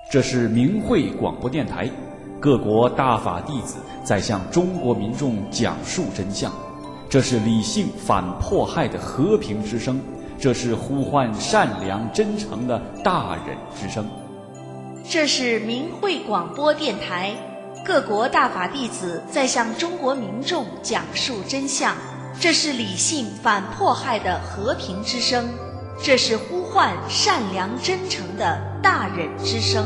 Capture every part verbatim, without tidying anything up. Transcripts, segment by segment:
这是明慧广播电台，各国大法弟子在向中国民众讲述真相。这是理性反迫害的和平之声，这是呼唤善良真诚的大忍之声。 这是明慧广播电台，各国大法弟子在向中国民众讲述真相。这是理性反迫害的和平之声，这是呼唤善良真诚的大忍之声。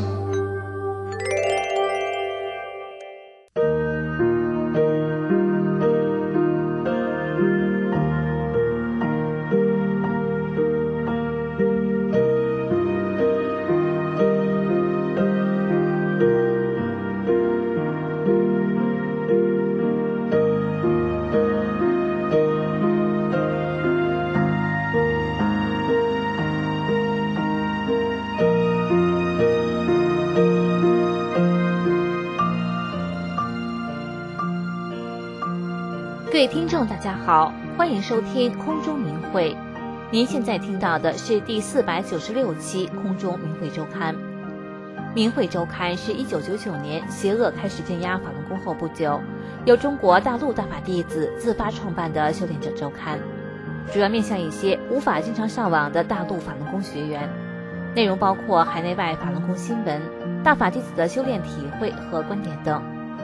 各位听众大家好，欢迎收听空中明慧。您现在听到的是第四百九十六期空中明慧周刊。明慧周刊是一九九九年邪恶开始镇压法轮功后不久，由中国大陆大法弟子自发创办的修炼者周刊，主要面向一些无法经常上网的大陆法轮功学员，内容包括海内外法轮功新闻、大法弟子的修炼体会和观点等。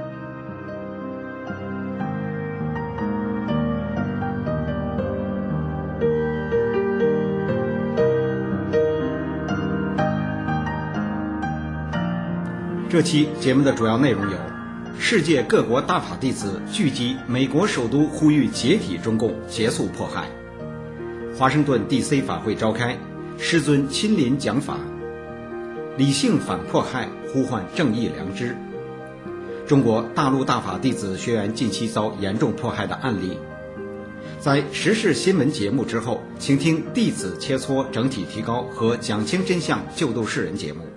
这期节目的主要内容有：世界各国大法弟子聚集美国首都，呼吁解体中共，结束迫害；华盛顿 D C 法会召开，师尊亲临讲法；理性反迫害，呼唤正义良知；中国大陆大法弟子学员近期遭严重迫害的案例。在时事新闻节目之后，请听弟子切磋整体提高和讲清真相救度世人节目。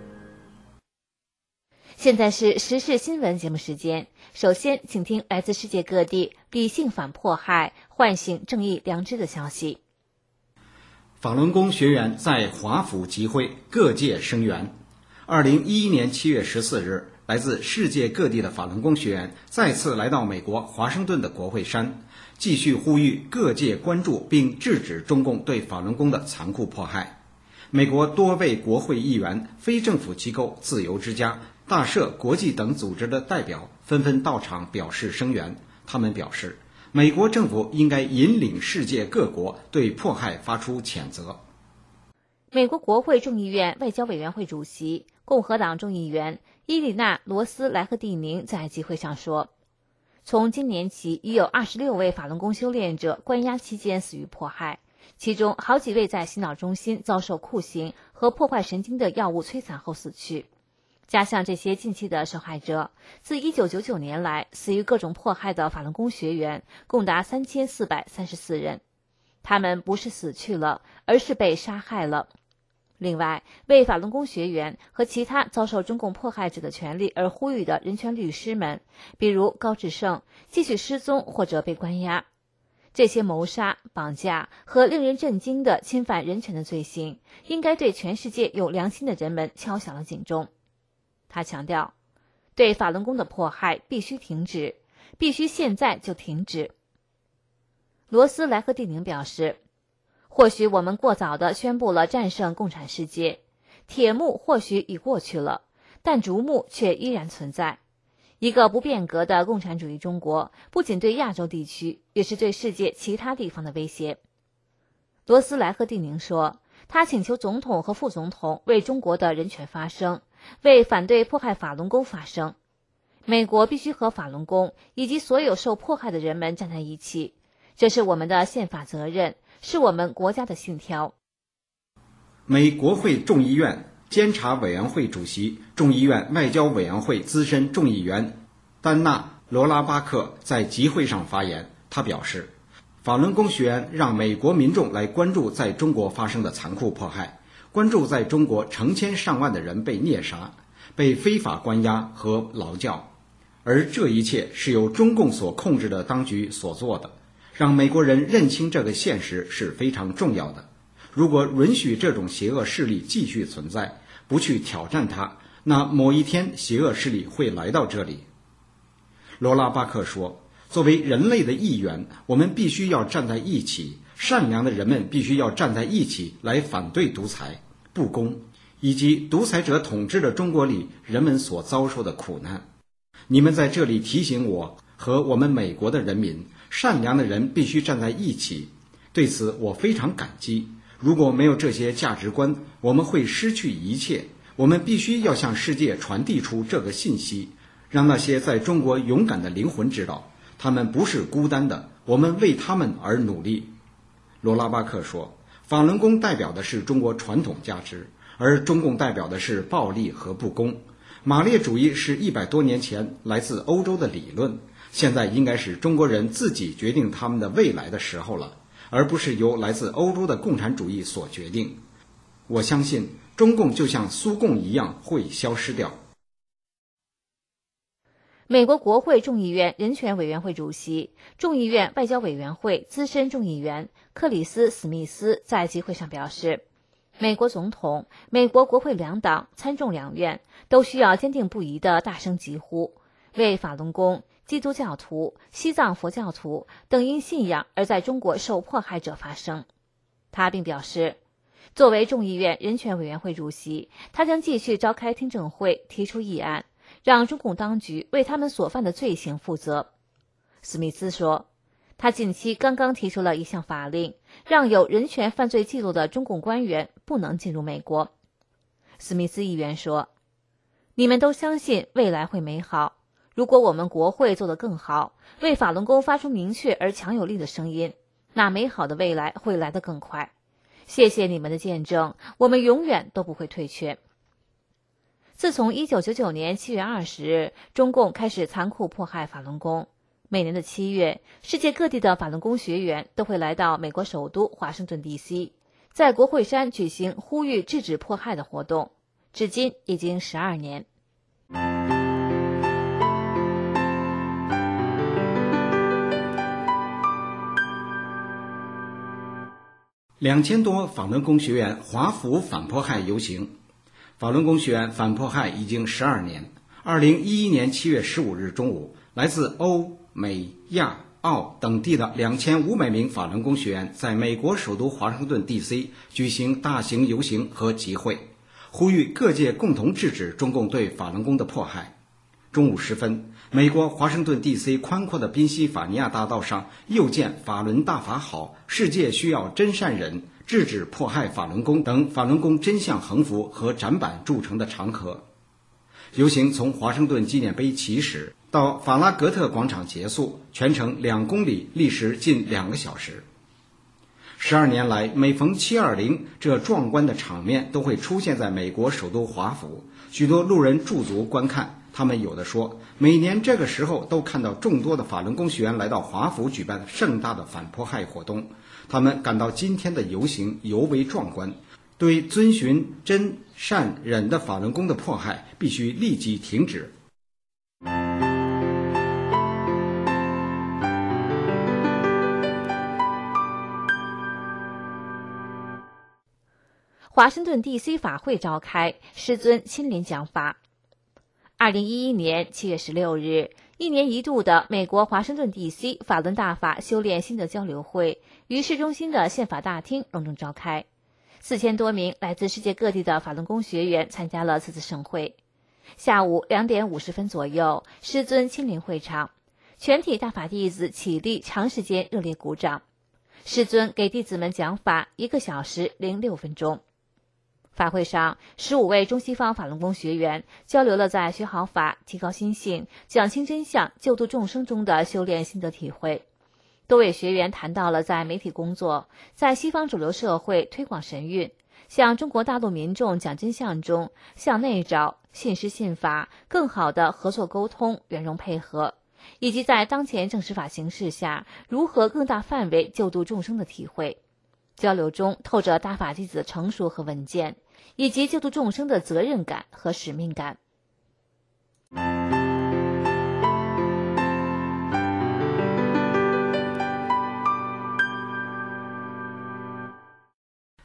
现在是时事新闻节目时间，首先请听来自世界各地理性反迫害、唤醒正义良知的消息。 法轮功学员在华府集会，各界声援。二零一一年七月十四日，来自世界各地的法轮功学员再次来到美国华盛顿的国会山，继续呼吁各界关注并制止中共对法轮功的残酷迫害。美国多位国会议员、非政府机构、自由之家、大社国际等组织的代表纷纷到场表示声援。他们表示，美国政府应该引领世界各国对迫害发出谴责。 美国国会众议院外交委员会主席、共和党众议员伊丽娜·罗斯莱赫蒂宁在集会上说，从今年起已有二十六位法轮功修炼者关押期间死于迫害，其中好几位在洗脑中心遭受酷刑和破坏神经的药物摧残后死去。加上这些近期的受害者，自一九九九年来死于各种迫害的法轮功学员共达三千四百三十四人，他们不是死去了，而是被杀害了。另外，为法轮功学员和其他遭受中共迫害者的权利而呼吁的人权律师们，比如高志胜，继续失踪或者被关押。这些谋杀、绑架和令人震惊的侵犯人权的罪行，应该对全世界有良心的人们敲响了警钟。他强调，对法轮功的迫害必须停止，必须现在就停止。罗斯莱赫蒂宁表示，或许我们过早地宣布了战胜共产世界，铁幕或许已过去了，但竹幕却依然存在。一个不变革的共产主义中国，不仅对亚洲地区，也是对世界其他地方的威胁。罗斯莱赫蒂宁说，他请求总统和副总统为中国的人权发声，为反对迫害法轮功发声。美国必须和法轮功以及所有受迫害的人们站在一起，这是我们的宪法责任，是我们国家的信条。 美国会众议院监察委员会主席、众议院外交委员会资深众议员丹娜·罗拉巴克在集会上发言，他表示，法轮功学员让美国民众来关注在中国发生的残酷迫害，关注在中国成千上万的人被虐杀、被非法关押和劳教，而这一切是由中共所控制的当局所做的。让美国人认清这个现实是非常重要的。如果允许这种邪恶势力继续存在，不去挑战它， 那某一天邪恶势力会来到这里。罗拉巴克说，作为人类的一员，我们必须要站在一起，善良的人们必须要站在一起来反对独裁、不公以及独裁者统治的中国里人们所遭受的苦难。你们在这里提醒我和我们美国的人民，善良的人必须站在一起，对此我非常感激。如果没有这些价值观，我们会失去一切。我们必须要向世界传递出这个信息，让那些在中国勇敢的灵魂知道，他们不是孤单的，我们为他们而努力。罗拉巴克说，法轮功代表的是中国传统价值，而中共代表的是暴力和不公。马列主义是一百多年前来自欧洲的理论，现在应该是中国人自己决定他们的未来的时候了，而不是由来自欧洲的共产主义所决定。我相信中共就像苏共一样会消失掉。 美国国会众议院人权委员会主席、众议院外交委员会资深众议员克里斯·史密斯在集会上表示，美国总统、美国国会两党、参众两院都需要坚定不移地大声疾呼，为法轮功、基督教徒、西藏佛教徒等因信仰而在中国受迫害者发声。他并表示，作为众议院人权委员会主席，他将继续召开听证会，提出议案，让中共当局为他们所犯的罪行负责。史密斯说，他近期刚刚提出了一项法令，让有人权犯罪记录的中共官员不能进入美国。史密斯议员说，你们都相信未来会美好，如果我们国会做得更好，为法轮功发出明确而强有力的声音，那美好的未来会来得更快。谢谢你们的见证，我们永远都不会退却。自从一九九九年七月二十日，中共开始残酷迫害法轮功，每年的七月，世界各地的法轮功学员都会来到美国首都华盛顿 D C， 在国会山举行呼吁制止迫害的活动，至今已经十二年。 两千多法轮功学员华府反迫害游行。法轮功学员反迫害已经十二年。二零一一年七月十五日中午，来自欧、美、亚、澳等地的两千五百名法轮功学员在美国首都华盛顿 D C 举行大型游行和集会，呼吁各界共同制止中共对法轮功的迫害。中午时分，美国华盛顿 D C 宽阔的宾夕法尼亚大道上又见法轮大法好，世界需要真善人，制止迫害法轮功等法轮功真相横幅和展板铸成的长河。游行从华盛顿纪念碑起始，到法拉格特广场结束，全程两公里，历时近两个小时。十二年来，每逢七二零，这壮观的场面都会出现在美国首都华府，许多路人驻足观看。他们有的说，每年这个时候都看到众多的法轮功学员来到华府举办盛大的反迫害活动，他们感到今天的游行尤为壮观，对遵循真善忍的法轮功的迫害必须立即停止。 华盛顿 D C 法会召开，师尊亲临讲法。二零一一年七月十六日，一年一度的美国华盛顿 D C 法轮大法修炼心得交流会于市中心的宪法大厅隆重召开，四千多名来自世界各地的法轮功学员参加了此次盛会。下午两点五十分左右，师尊亲临会场，全体大法弟子起立，长时间热烈鼓掌。师尊给弟子们讲法一个小时零六分钟。法会上，十五位中西方法轮功学员交流了在学好法、提高心性、讲清真相、救度众生中的修炼心得体会。多位学员谈到了在媒体工作、在西方主流社会推广神韵、向中国大陆民众讲真相中向内找、信师信法、更好的合作沟通、圆融配合，以及在当前正实法形势下如何更大范围救度众生的体会。交流中透着大法弟子的成熟和稳健，以及救度众生的责任感和使命感。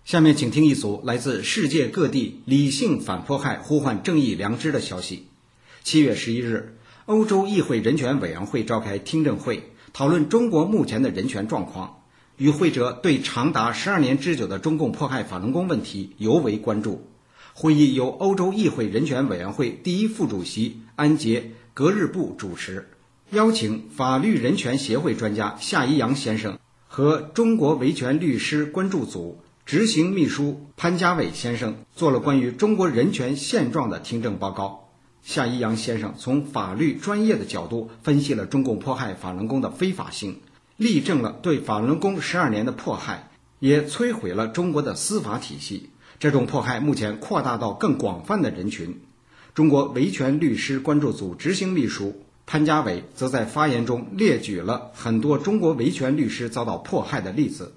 下面请听一组来自世界各地理性反迫害、呼唤正义良知的消息。七月十一日，欧洲议会人权委员会召开听证会，讨论中国目前的人权状况。与会者对长达十二年之久的中共迫害法轮功问题尤为关注。会议由欧洲议会人权委员会第一副主席安杰·格日布主持，邀请法律人权协会专家夏一阳先生和中国维权律师关注组执行秘书潘家伟先生做了关于中国人权现状的听证报告。夏一阳先生从法律专业的角度分析了中共迫害法轮功的非法性，力证了对法轮功十二年的迫害，也摧毁了中国的司法体系。这种迫害目前扩大到更广泛的人群。中国维权律师关注组执行秘书潘家伟则在发言中列举了很多中国维权律师遭到迫害的例子。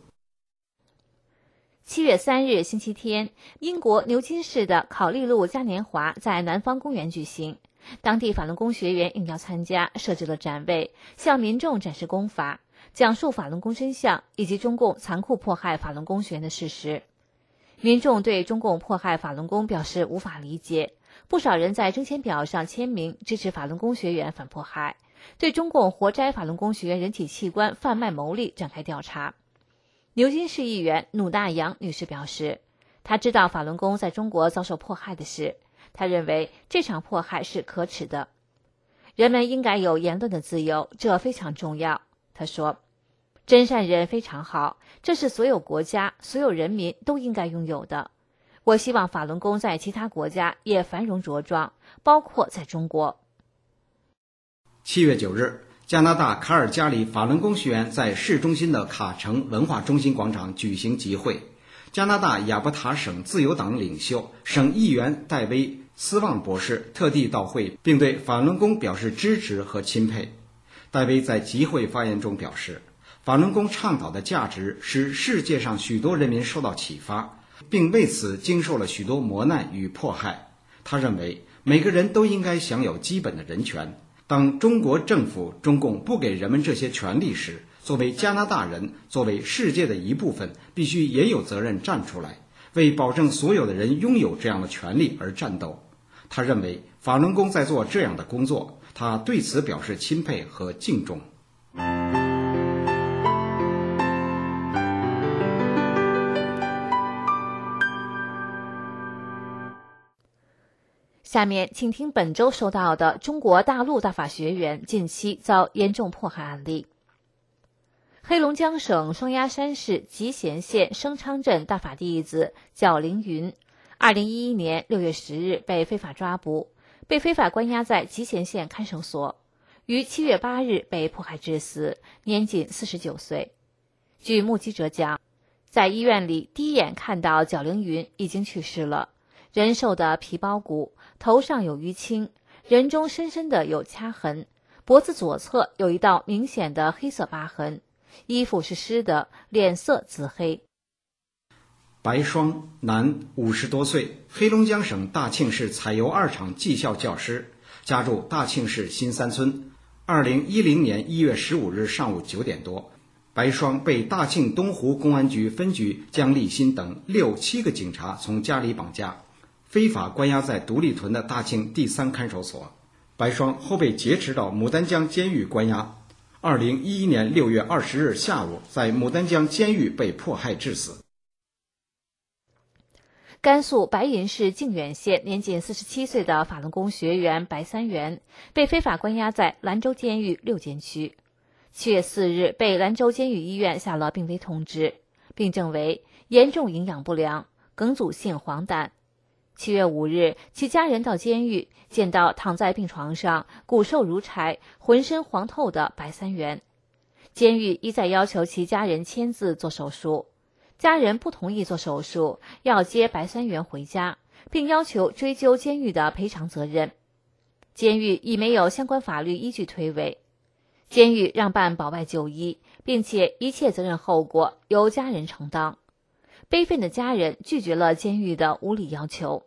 七月三日星期天，英国牛津市的考利路嘉年华在南方公园举行，当地法轮功学员应邀参加，设置了展位，向民众展示功法，讲述法轮功真相以及中共残酷迫害法轮功学员的事实。民众对中共迫害法轮功表示无法理解，不少人在征签表上签名支持法轮功学员反迫害，对中共活摘法轮功学员人体器官贩卖牟利展开调查。牛津市议员努大杨女士表示，她知道法轮功在中国遭受迫害的事，她认为这场迫害是可耻的。人们应该有言论的自由，这非常重要。她说，真善人非常好，这是所有国家、所有人民都应该拥有的。我希望法轮功在其他国家也繁荣茁壮，包括在中国。 七月九日，加拿大卡尔加里法轮功学员在市中心的卡城文化中心广场举行集会。加拿大亚伯塔省自由党领袖、省议员戴维·斯旺博士特地到会，并对法轮功表示支持和钦佩。戴维在集会发言中表示，法轮功倡导的价值使世界上许多人民受到启发，并为此经受了许多磨难与迫害。他认为每个人都应该享有基本的人权。当中国政府、中共不给人们这些权利时，作为加拿大人，作为世界的一部分，必须也有责任站出来，为保证所有的人拥有这样的权利而战斗。他认为法轮功在做这样的工作，他对此表示钦佩和敬重。 下面请听本周收到的中国大陆大法学员近期遭严重迫害案例。黑龙江省双鸭山市集贤县升昌镇大法弟子角凌云，二零一一年六月十日被非法抓捕，被非法关押在集贤县看守所，于七月八日被迫害致死，年仅四十九岁。据目击者讲，在医院里第一眼看到角凌云已经去世了，人瘦的皮包骨，头上有淤青，人中深深的有掐痕，脖子左侧有一道明显的黑色疤痕，衣服是湿的，脸色紫黑。 白双，男，五十多岁，黑龙江省大庆市采油二厂技校教师，家住大庆市新三村。二零一零年一月十五日上午九点多，白双被大庆东湖公安局分局姜立新等六七个警察从家里绑架，非法关押在独立屯的大庆第三看守所。白双后被劫持到牡丹江监狱关押。二零一一年六月二十日下午，在牡丹江监狱被迫害致死。 甘肃白银市靖远县年仅四十七岁的法轮功学员白三元被非法关押在兰州监狱六监区。七月四日被兰州监狱医院下了病危通知，病症为严重营养不良、梗阻性黄疸。七月五日，其家人到监狱见到躺在病床上骨瘦如柴、浑身黄透的白三元。监狱一再要求其家人签字做手术，家人不同意做手术，要接白三元回家，并要求追究监狱的赔偿责任。监狱已没有相关法律依据推诿，监狱让办保外就医，并且一切责任后果由家人承担。悲愤的家人拒绝了监狱的无理要求。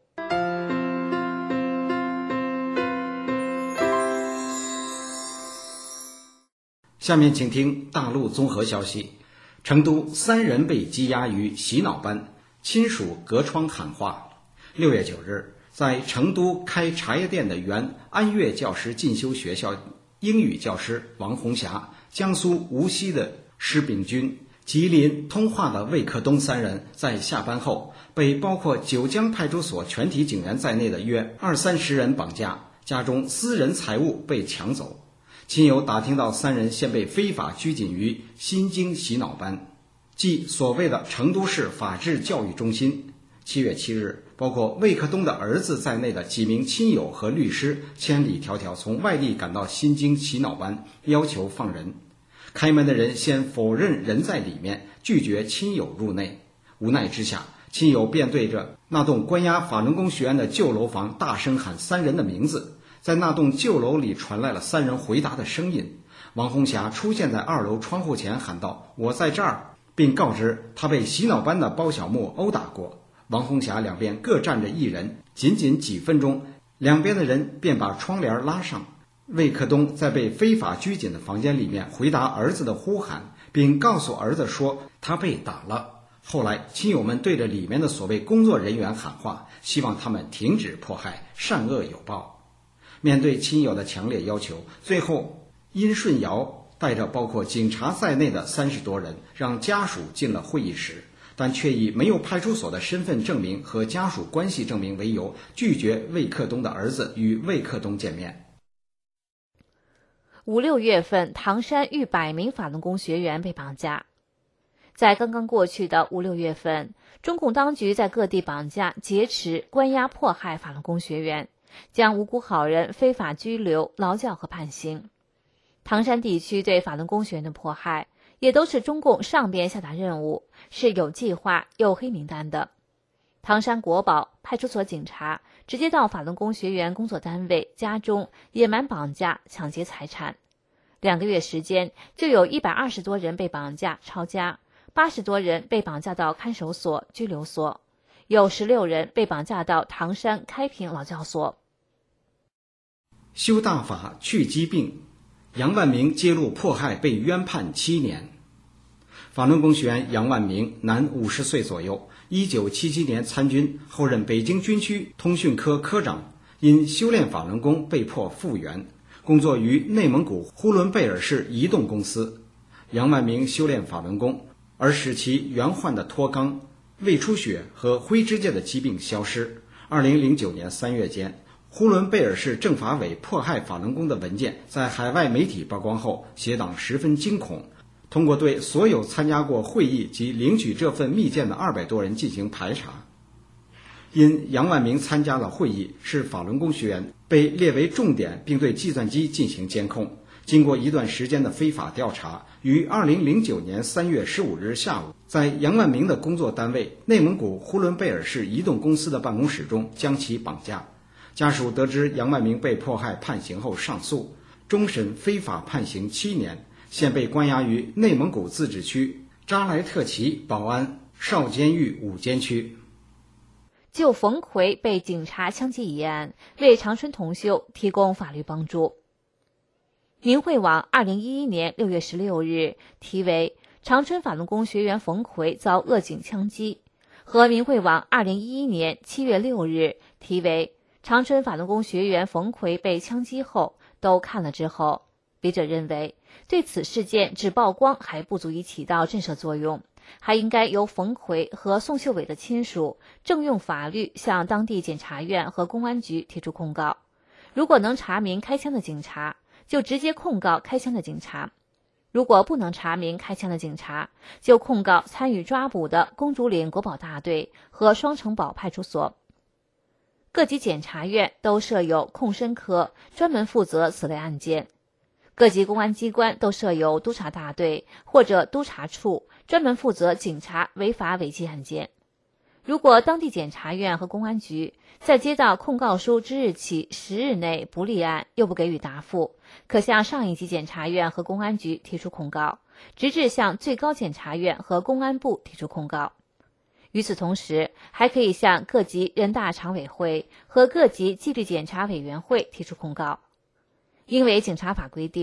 下面请听大陆综合消息。成都三人被羁押于洗脑班， 亲属隔窗喊话。六月九日，在成都开茶叶店的原安岳教师进修学校英语教师王红霞、江苏无锡的施炳军、吉林通化的魏克东三人在下班后被包括九江派出所全体警员在内的约二三十人绑架，家中私人财物被抢走。亲友打听到三人现被非法拘禁于新京洗脑班，即所谓的成都市法治教育中心。七月七日，包括魏克东的儿子在内的几名亲友和律师千里迢迢从外地赶到新京洗脑班，要求放人。开门的人先否认人在里面，拒绝亲友入内。无奈之下，亲友便对着那栋关押法轮功学员的旧楼房大声喊三人的名字。在那栋旧楼里传来了三人回答的声音。王红霞出现在二楼窗户前喊道：“我在这儿”，并告知他被洗脑班的包小木殴打过。王红霞两边各站着一人，仅仅几分钟，两边的人便把窗帘拉上。魏克东在被非法拘禁的房间里面回答儿子的呼喊，并告诉儿子说他被打了。后来亲友们对着里面的所谓工作人员喊话，希望他们停止迫害，善恶有报。面对亲友的强烈要求，最后殷顺尧带着包括警察在内的三十多人让家属进了会议室，但却以没有派出所的身份证明和家属关系证明为由，拒绝魏克东的儿子与魏克东见面。 五六月份，唐山逾百名法轮功学员被绑架。在刚刚过去的五六月份，中共当局在各地绑架、劫持、关押、迫害法轮功学员，将无辜好人非法拘留、劳教和判刑。唐山地区对法轮功学员的迫害，也都是中共上边下达任务，是有计划、有黑名单的。唐山国保派出所警察直接到法轮功学员工作单位、家中野蛮绑架、抢劫财产。两个月时间，就有一百二十多人被绑架抄家，八十多人被绑架到看守所、拘留所，有十六人被绑架到唐山开平劳教所。 修大法去疾病，杨万明揭露迫害被冤判七年。法轮功学员杨万明，男，五十岁左右，一九七七年参军，后任北京军区通讯科科长，因修炼法轮功被迫复员，工作于内蒙古呼伦贝尔市移动公司。杨万明修炼法轮功，而使其原患的脱肛、胃出血和灰指甲的疾病消失。二零零九年三月间，呼伦贝尔市政法委迫害法轮功的文件在海外媒体曝光后，协党十分惊恐，通过对所有参加过会议及领取这份密件的二百多人进行排查。因杨万明参加了会议，是法轮功学员，被列为重点，并对计算机进行监控。经过一段时间的非法调查，于二零零九年三月十五日下午，在杨万明的工作单位内蒙古呼伦贝尔市移动公司的办公室中将其绑架。家属得知杨万明被迫害判刑后上诉，终审非法判刑七年，现被关押于内蒙古自治区扎莱特旗保安少监狱五监区。 就冯奎被警察枪击一案，为长春同修提供法律帮助。明慧网二零一一年六月十六日题为长春法轮功学员冯奎遭恶警枪击，和明慧网二零一一年七月六日题为长春法轮功学员冯奎被枪击后都看了之后，笔者认为对此事件只曝光还不足以起到震慑作用，还应该由冯奎和宋秀伟的亲属正用法律向当地检察院和公安局提出控告。如果能查明开枪的警察，就直接控告开枪的警察；如果不能查明开枪的警察，就控告参与抓捕的公主岭国保大队和双城堡派出所。各级检察院都设有控申科，专门负责此类案件。各级公安机关都设有督察大队或者督察处，专门负责警察违法违纪案件。如果当地检察院和公安局在接到控告书之日起十日内不立案，又不给予答复，可向上一级检察院和公安局提出控告，直至向最高检察院和公安部提出控告。与此同时，还可以向各级人大常委会和各级纪律检查委员会提出控告。因为警察法规定，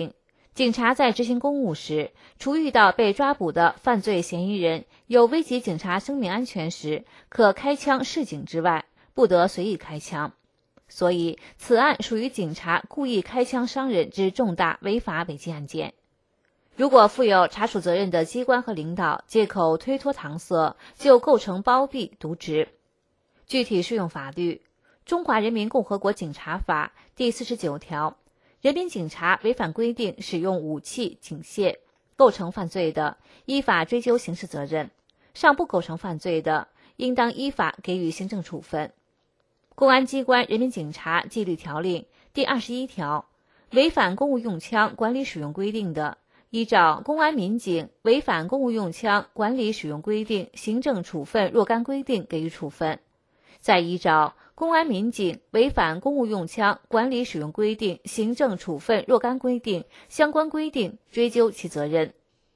警察在执行公务时，除遇到被抓捕的犯罪嫌疑人有危及警察生命安全时，可开枪示警之外，不得随意开枪。所以，此案属于警察故意开枪伤人之重大违法违纪案件。如果负有查处责任的机关和领导借口推脱搪塞，就构成包庇渎职。具体适用法律：《中华人民共和国警察法》第四十九条，人民警察违反规定使用武器、警械，构成犯罪的，依法追究刑事责任；尚不构成犯罪的，应当依法给予行政处分。公安机关人民警察纪律条令第二十一条，违反公务用枪管理使用规定的，依照《公安民警违反公务用枪管理使用规定行政处分若干规定给予处分，再依照《公安民警违反公务用枪管理使用规定行政处分若干规定相关规定追究其责任。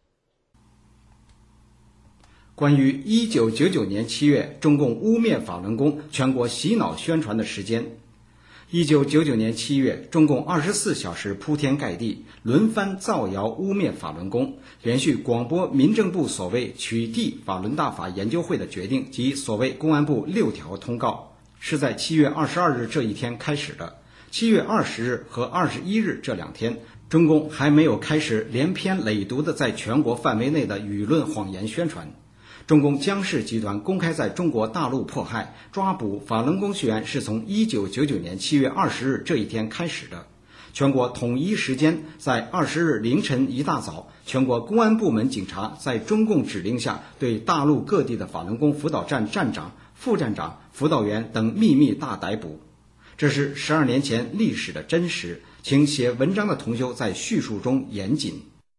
关于一九九九年七月中共污蔑法轮功全国洗脑宣传的时间，一九九九年七月，中共二十四小时铺天盖地，轮番造谣污蔑法轮功，连续广播民政部所谓取缔法轮大法研究会的决定及所谓公安部六条通告，是在七月二十二日这一天开始的。七月二十日和二十一日这两天，中共还没有开始连篇累牍的在全国范围内的舆论谎言宣传。中共江氏集团公开在中国大陆迫害、抓捕法轮功学员是从一九九九年七月二十日这一天开始的。全国统一时间在二十日凌晨一大早，全国公安部门警察在中共指令下，对大陆各地的法轮功辅导站站长、副站长、辅导员等秘密大逮捕。这是十二年前历史的真实，请写文章的同修在叙述中严谨。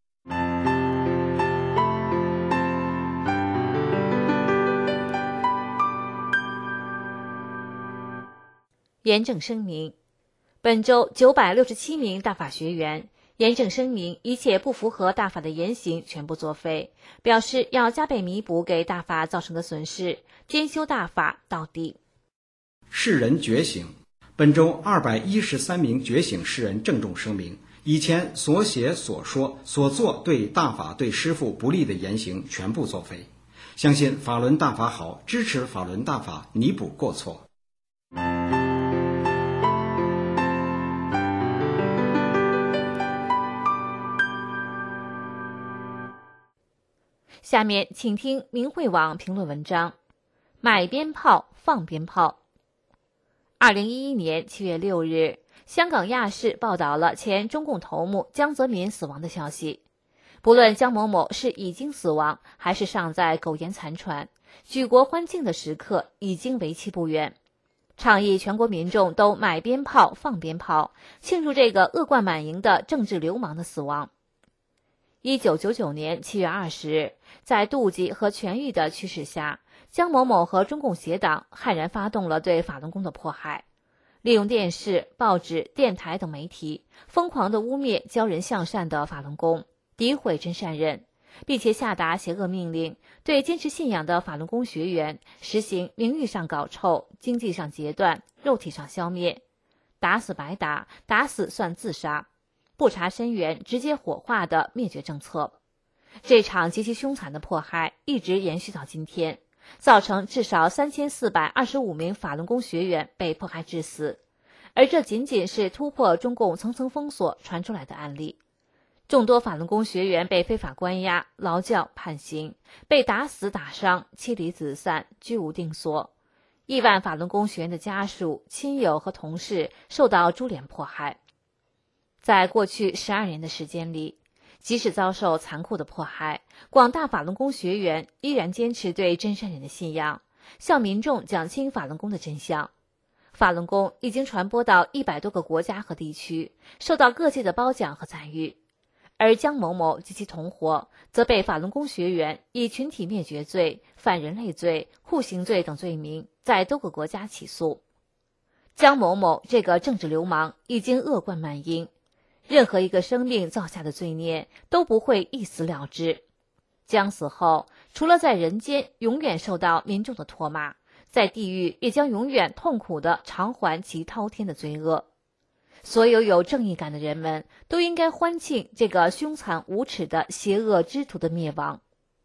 严正声明：本周九百六十七名大法学员严正声明，一切不符合大法的言行全部作废，表示要加倍弥补给大法造成的损失，坚修大法到底。 世人觉醒，本周二百一十三名觉醒世人郑重声明，以前所写所说所做对大法对师父不利的言行全部作废，相信法轮大法好，支持法轮大法，弥补过错。 下面请听明慧网评论文章：买鞭炮放鞭炮。二零一一年七月六日，香港亚视报道了前中共头目江泽民死亡的消息。不论江某某是已经死亡，还是尚在苟延残喘，举国欢庆的时刻已经为期不远。倡议全国民众都买鞭炮放鞭炮，庆祝这个恶贯满盈的政治流氓的死亡。一九九九年七月二十日，在妒忌和权欲的驱使下，江某某和中共邪党悍然发动了对法轮功的迫害，利用电视、报纸、电台等媒体，疯狂地污蔑教人向善的法轮功，诋毁真善人，并且下达邪恶命令，对坚持信仰的法轮功学员实行名誉上搞臭、经济上截断、肉体上消灭，打死白打，打死算自杀，不查身源直接火化的灭绝政策。这场极其凶残的迫害一直延续到今天，造成至少三千四百二十五名法轮功学员被迫害致死，而这仅仅是突破中共层层封锁传出来的案例。众多法轮功学员被非法关押、劳教、判刑，被打死打伤，妻离子散，居无定所。亿万法轮功学员的家属、亲友和同事受到株连迫害。在过去十二年的时间里，即使遭受残酷的迫害，广大法轮功学员依然坚持对真善人的信仰，向民众讲清法轮功的真相。法轮功已经传播到一百多个国家和地区，受到各界的褒奖和赞誉。而江某某及其同伙则被法轮功学员以群体灭绝罪、反人类罪、酷刑罪等罪名在多个国家起诉。江某某这个政治流氓已经恶贯满盈，任何一个生命造下的罪孽都不会一死了之。江死后，除了在人间永远受到民众的唾骂，在地狱也将永远痛苦地偿还其滔天的罪恶。 所有有正义感的人们都应该欢庆这个凶残无耻的邪恶之徒的灭亡。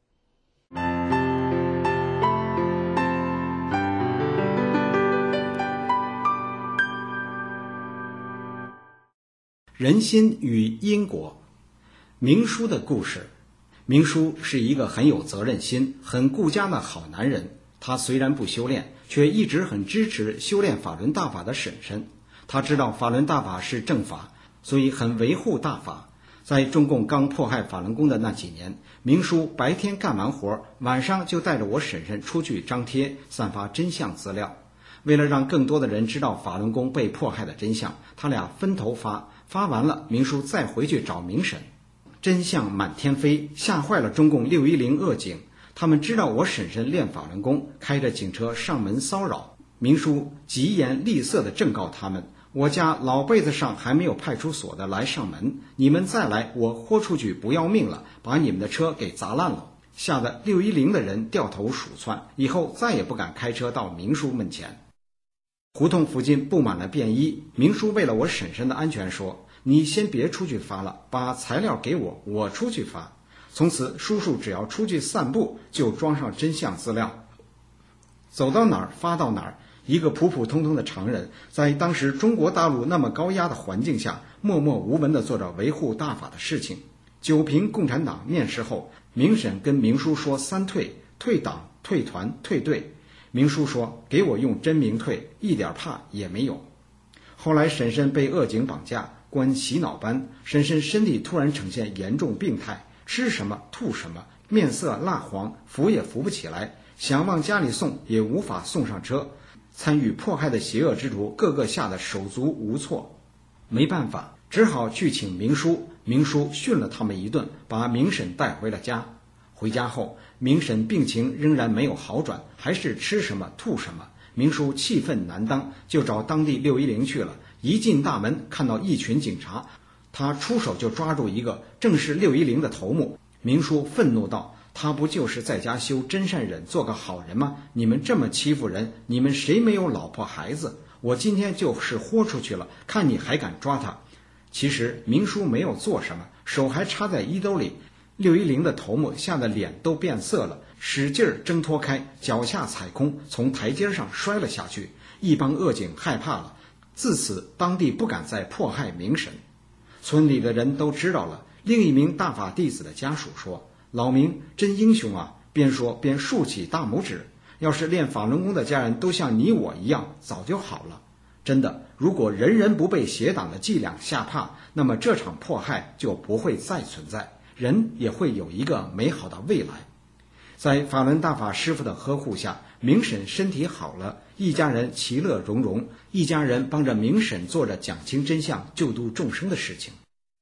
人心与因果，明叔的故事。明叔是一个很有责任心、很顾家的好男人。他虽然不修炼，却一直很支持修炼法轮大法的婶婶。他知道法轮大法是正法，所以很维护大法。在中共刚迫害法轮功的那几年，明叔白天干完活，晚上就带着我婶婶出去张贴，散发真相资料。为了让更多的人知道法轮功被迫害的真相，他俩分头发，发完了，明叔再回去找明婶。真相满天飞，吓坏了中共六一零恶警。他们知道我婶婶练法轮功，开着警车上门骚扰。明叔疾言厉色地正告他们，我家老辈子上还没有派出所的来上门，你们再来，我豁出去不要命了，把你们的车给砸烂了。吓得六一零的人掉头鼠窜，以后再也不敢开车到明叔门前。胡同附近布满了便衣，明叔为了我婶婶的安全说，你先别出去发了，把材料给我，我出去发。从此叔叔只要出去散步，就装上真相资料，走到哪儿发到哪儿。一个普普通通的常人，在当时中国大陆那么高压的环境下，默默无闻地做着维护大法的事情。九平共产党面世后，明婶跟明叔说三退：退党、退团、退队。明叔说，给我用真名退，一点怕也没有。后来婶婶被恶警绑架，关洗脑班，婶婶身体突然呈现严重病态，吃什么吐什么，面色蜡黄，扶也扶不起来，想往家里送也无法送上车。参与迫害的邪恶之徒个个吓得手足无措，没办法，只好去请明叔。明叔训了他们一顿，把明婶带回了家。回家后，明婶病情仍然没有好转，还是吃什么吐什么。明叔气愤难当，就找当地六一零去了。一进大门，看到一群警察，他出手就抓住一个，正是六一零的头目。明叔愤怒道，他不就是在家修真善忍，做个好人吗？你们这么欺负人，你们谁没有老婆孩子？我今天就是豁出去了，看你还敢抓他。其实明叔没有做什么，手还插在衣兜里。六一零的头目吓得脸都变色了，使劲儿挣脱开，脚下踩空，从台阶上摔了下去。一帮恶警害怕了，自此当地不敢再迫害明婶。村里的人都知道了。另一名大法弟子的家属说，老明真英雄啊，边说边竖起大拇指。要是练法轮功的家人都像你我一样，早就好了。真的，如果人人不被邪党的伎俩吓怕，那么这场迫害就不会再存在，人也会有一个美好的未来。在法轮大法师父的呵护下，明婶身体好了，一家人其乐融融，一家人帮着明婶做着讲清真相、救度众生的事情。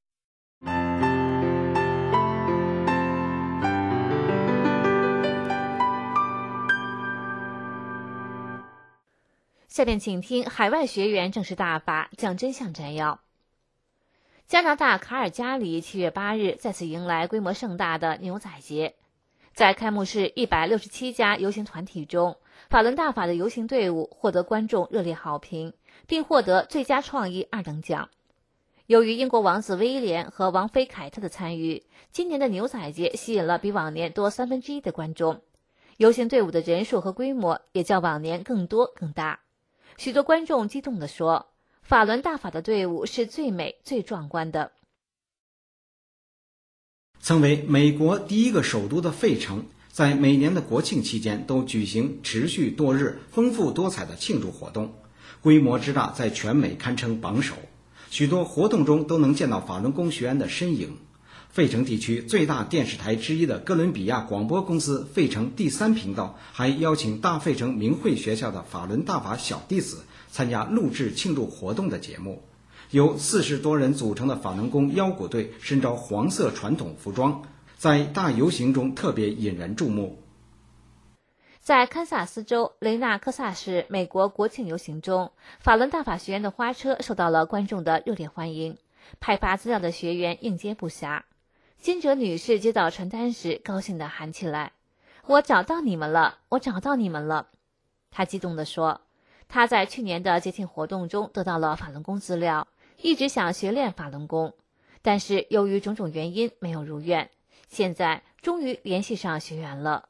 下面请听海外学员正式大法讲真相摘要。加拿大卡尔加里七月八日再次迎来规模盛大的牛仔节，在开幕式一百六十七家游行团体中，法轮大法的游行队伍获得观众热烈好评，并获得最佳创意二等奖。由于英国王子威廉和王妃凯特的参与，今年的牛仔节吸引了比往年多三分之一的观众，游行队伍的人数和规模也较往年更多更大。许多观众激动地说，法轮大法的队伍是最美最壮观的。 曾为美国第一个首都的费城，在每年的国庆期间都举行持续多日、丰富多彩的庆祝活动，规模之大在全美堪称榜首。许多活动中都能见到法轮功学员的身影。费城地区最大电视台之一的哥伦比亚广播公司费城第三频道还邀请大费城明慧学校的法轮大法小弟子参加录制庆祝活动的节目。由四十多人组成的法轮功腰鼓队身着黄色传统服装，在大游行中特别引人注目。 在堪萨斯州雷纳科萨市美国国庆游行中，法轮大法学员的花车受到了观众的热烈欢迎，派发资料的学员应接不暇。金哲女士接到传单时高兴地喊起来，我找到你们了，我找到你们了。她激动地说，她在去年的节庆活动中得到了法轮功资料， 一直想学练法轮功，但是由于种种原因没有如愿，现在终于联系上学员了。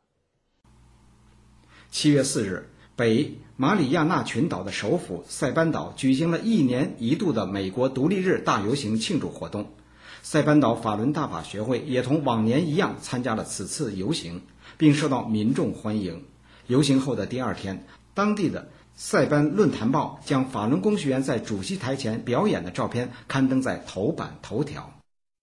七月四日，北马里亚纳群岛的首府塞班岛举行了一年一度的美国独立日大游行庆祝活动。塞班岛法轮大法学会也同往年一样参加了此次游行，并受到民众欢迎。游行后的第二天，当地的塞班论坛报将法轮功学员在主席台前表演的照片刊登在头版头条。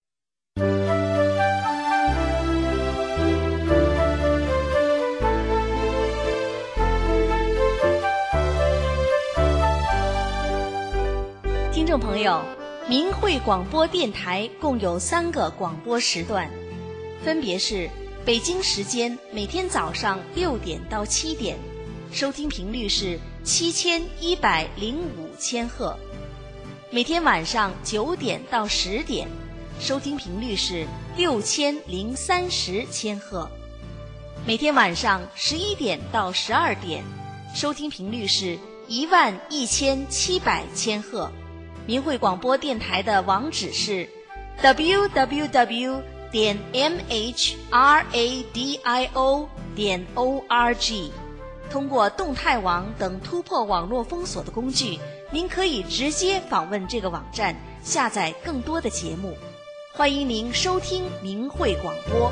听众朋友，明慧广播电台共有三个广播时段，分别是北京时间每天早上六点到七点，收听频率是七千一百零五千赫；每天晚上九点到十点，收听频率是六千零三十千赫；每天晚上十一点到十二点，收听频率是一万一千七百千赫。明慧广播电台的网址是 double-u double-u double-u 点 m h radio 点 org。通过动态网等突破网络封锁的工具，您可以直接访问这个网站，下载更多的节目。欢迎您收听明慧广播。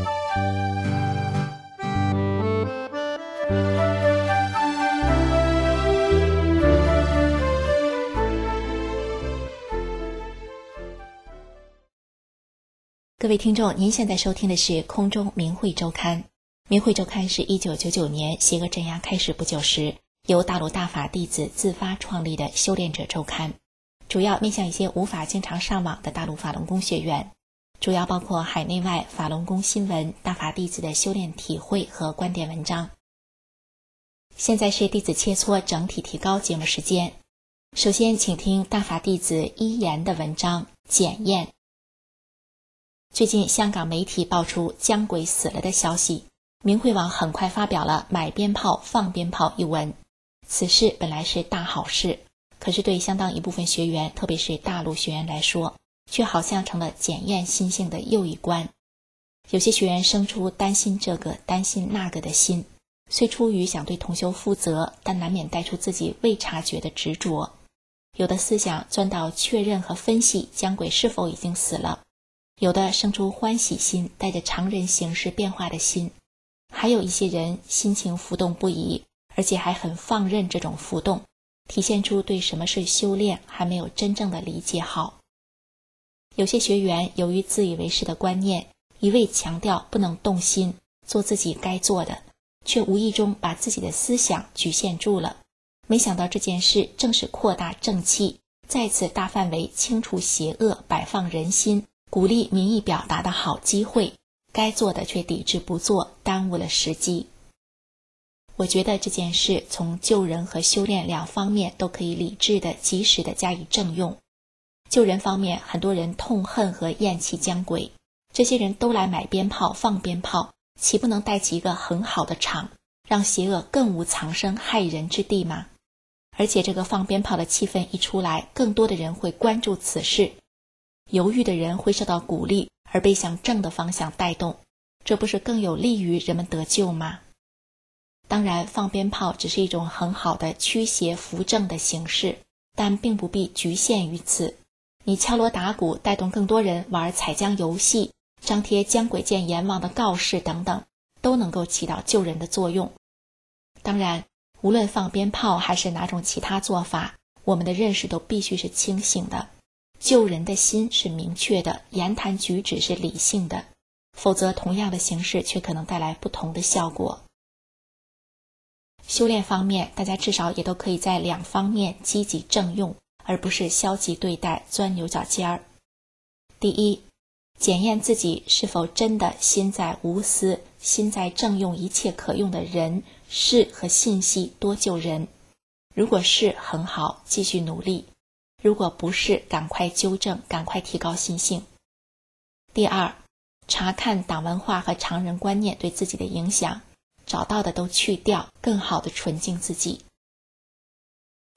各位听众，您现在收听的是空中明慧周刊。明慧周刊是一九九九年邪恶镇压开始不久时，由大陆大法弟子自发创立的修炼者周刊，主要面向一些无法经常上网的大陆法轮功学员，主要包括海内外法轮功新闻、大法弟子的修炼体会和观点文章。现在是弟子切磋整体提高节目时间，首先请听大法弟子一言的文章《检验》。最近香港媒体爆出姜轨死了的消息，明慧网很快发表了买鞭炮放鞭炮一文。此事本来是大好事，可是对相当一部分学员，特别是大陆学员来说，却好像成了检验心性的又一关。有些学员生出担心这个担心那个的心，虽出于想对同修负责，但难免带出自己未察觉的执着。有的思想钻到确认和分析姜轨是否已经死了，有的生出欢喜心，带着常人形式变化的心，还有一些人心情浮动不已，而且还很放任这种浮动，体现出对什么是修炼还没有真正的理解好。有些学员由于自以为是的观念，一味强调不能动心，做自己该做的，却无意中把自己的思想局限住了。没想到这件事正是扩大正气，再次大范围清除邪恶，摆放人心，鼓励民意表达的好机会，该做的却抵制不做，耽误了时机。我觉得这件事从救人和修炼两方面都可以理智的、及时的加以正用。救人方面，很多人痛恨和厌弃姜轨，这些人都来买鞭炮放鞭炮，岂不能带起一个很好的场，让邪恶更无藏身害人之地吗？而且这个放鞭炮的气氛一出来，更多的人会关注此事，犹豫的人会受到鼓励，而被向正的方向带动，这不是更有利于人们得救吗？当然，放鞭炮只是一种很好的驱邪扶正的形式，但并不必局限于此。你敲锣打鼓，带动更多人玩采姜游戏，张贴姜轨见阎王的告示等等，都能够起到救人的作用。当然，无论放鞭炮还是哪种其他做法，我们的认识都必须是清醒的，救人的心是明确的，言谈举止是理性的，否则同样的形式却可能带来不同的效果。修炼方面，大家至少也都可以在两方面积极正用，而不是消极对待，钻牛角尖儿。第一，检验自己是否真的心在无私，心在正用一切可用的人事和信息多救人。如果是，很好，继续努力；如果不是，赶快纠正，赶快提高心性。第二，查看党文化和常人观念对自己的影响，找到的都去掉，更好的纯净自己。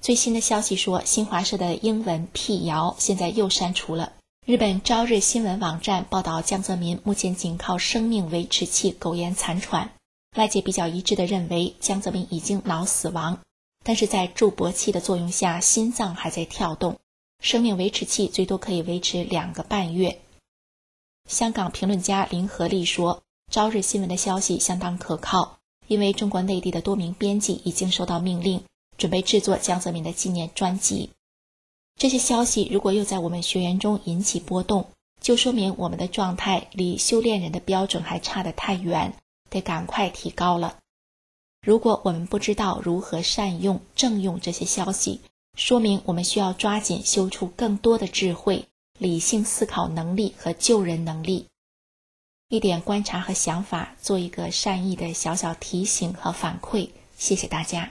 最新的消息说，新华社的英文辟谣现在又删除了。日本朝日新闻网站报道，江泽民目前仅靠生命维持器苟延残喘。外界比较一致地认为，江泽民已经脑死亡，但是在助勃器的作用下，心脏还在跳动。生命维持器最多可以维持两个半月。香港评论家林和利说，朝日新闻的消息相当可靠，因为中国内地的多名编辑已经收到命令，准备制作江泽民的纪念专辑。这些消息如果又在我们学员中引起波动，就说明我们的状态离修炼人的标准还差得太远，得赶快提高了。如果我们不知道如何善用、正用这些消息，说明我们需要抓紧修出更多的智慧、理性思考能力和救人能力。一点观察和想法，做一个善意的小小提醒和反馈，谢谢大家。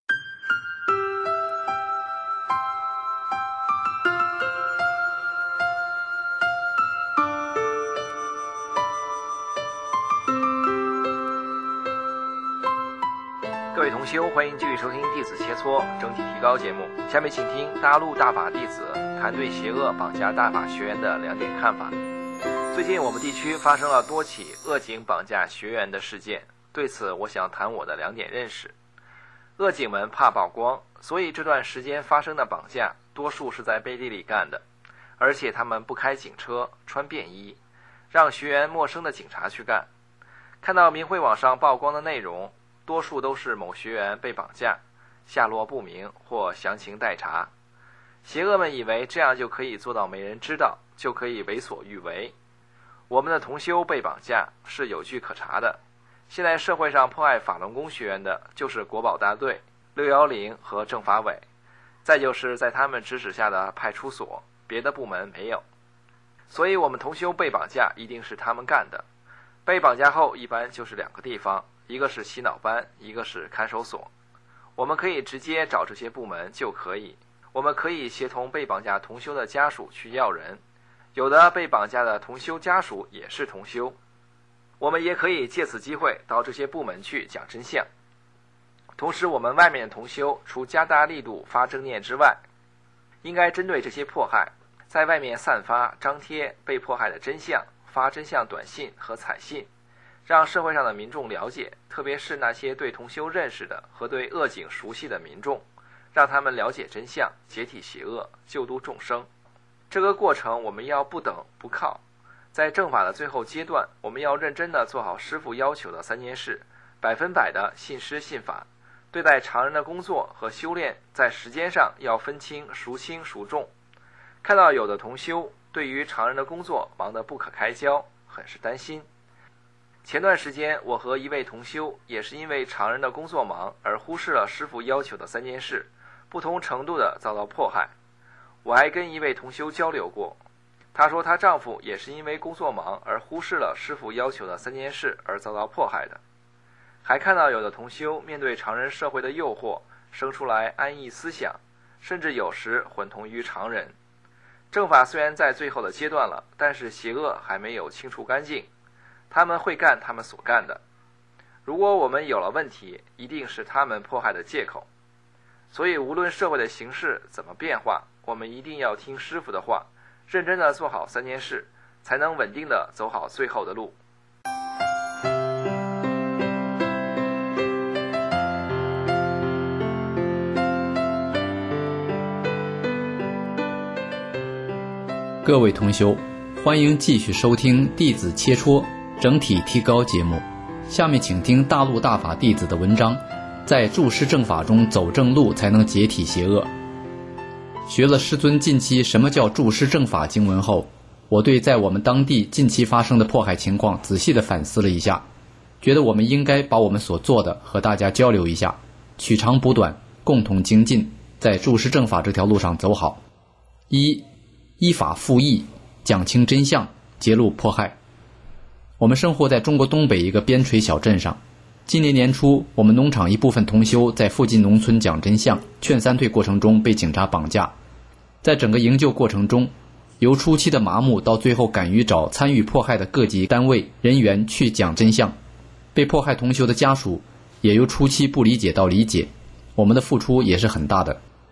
各位同修，欢迎继续收听《弟子切磋》整体提高节目。下面请听大陆大法弟子谈对邪恶绑架大法学员的两点看法。最近我们地区发生了多起恶警绑架学员的事件，对此我想谈我的两点认识。恶警们怕曝光，所以这段时间发生的绑架多数是在背地里干的，而且他们不开警车，穿便衣，让学员陌生的警察去干。看到明慧网上曝光的内容，多数都是某学员被绑架，下落不明或详情待查。邪恶们以为这样就可以做到没人知道，就可以为所欲为。我们的同修被绑架是有据可查的。现在社会上迫害法轮功学员的就是国保大队、六一零和政法委，再就是在他们指使下的派出所，别的部门没有。所以我们同修被绑架一定是他们干的。被绑架后一般就是两个地方，一个是洗脑班，一个是看守所。我们可以直接找这些部门就可以，我们可以协同被绑架同修的家属去要人，有的被绑架的同修家属也是同修。我们也可以借此机会到这些部门去讲真相。同时我们外面的同修除加大力度发正念之外，应该针对这些迫害，在外面散发张贴被迫害的真相，发真相短信和彩信，让社会上的民众了解，特别是那些对同修认识的和对恶警熟悉的民众，让他们了解真相，解体邪恶，救度众生。这个过程我们要不等不靠，在正法的最后阶段，我们要认真的做好师父要求的三件事，百分百的信师信法。对待常人的工作和修炼，在时间上要分清孰轻孰重。看到有的同修对于常人的工作忙得不可开交，很是担心。前段时间我和一位同修也是因为常人的工作忙而忽视了师父要求的三件事，不同程度的遭到迫害。我还跟一位同修交流过，她说她丈夫也是因为工作忙而忽视了师父要求的三件事而遭到迫害的。还看到有的同修面对常人社会的诱惑，生出来安逸思想，甚至有时混同于常人。正法虽然在最后的阶段了，但是邪恶还没有清除干净，他们会干他们所干的。如果我们有了问题，一定是他们迫害的借口。所以无论社会的形势怎么变化，我们一定要听师父的话，认真的做好三件事，才能稳定的走好最后的路。 各位同修，欢迎继续收听《弟子切磋》整体提高节目。下面请听大陆大法弟子的文章，在注师正法中走正路，才能解体邪恶。学了师尊近期什么叫注师正法经文后，我对在我们当地近期发生的迫害情况仔细地反思了一下，觉得我们应该把我们所做的和大家交流一下，取长补短，共同精进，在注师正法这条路上走好。一依法复议，讲清真相，揭露迫害。我们生活在中国东北一个边陲小镇上，今年年初，我们农场一部分同修在附近农村讲真相、劝三退过程中被警察绑架。在整个营救过程中，由初期的麻木到最后敢于找参与迫害的各级单位人员去讲真相，被迫害同修的家属也由初期不理解到理解，我们的付出也是很大的。